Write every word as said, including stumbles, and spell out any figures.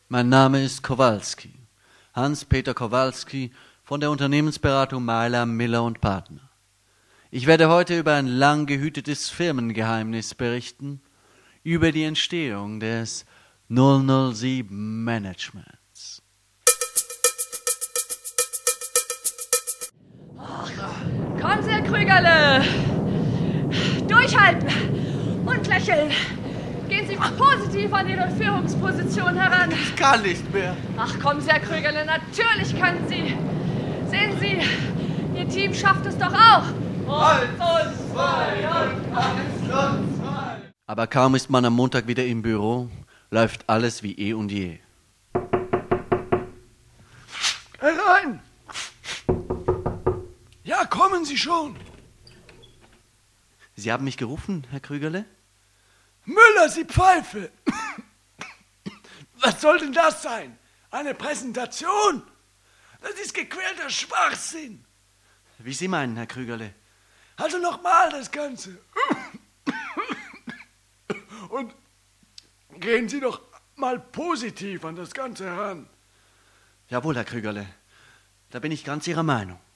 Mein Name ist Kowalski, Hans-Peter Kowalski von der Unternehmensberatung Meiler, Miller und Partner. Ich werde heute über ein lang gehütetes Firmengeheimnis berichten, über die Entstehung des null null sieben Managements. Ach, kommen Sie, Herr Krügerle! Durchhalten und lächeln! Gehen Sie positiv an Ihre Führungsposition heran. Ich kann nicht mehr. Ach, kommen Sie, Herr Krügerle, natürlich können Sie. Sehen Sie, Ihr Team schafft es doch auch. Eins und zwei und eins und zwei. Aber kaum ist man am Montag wieder im Büro, läuft alles wie eh und je. Herein! Ja, kommen Sie schon. Sie haben mich gerufen, Herr Krügerle? Müller, Sie Pfeife! Was soll denn das sein? Eine Präsentation? Das ist gequälter Schwachsinn. Wie Sie meinen, Herr Krügerle. Also nochmal das Ganze. Und gehen Sie doch mal positiv an das Ganze heran. Jawohl, Herr Krügerle. Da bin ich ganz Ihrer Meinung.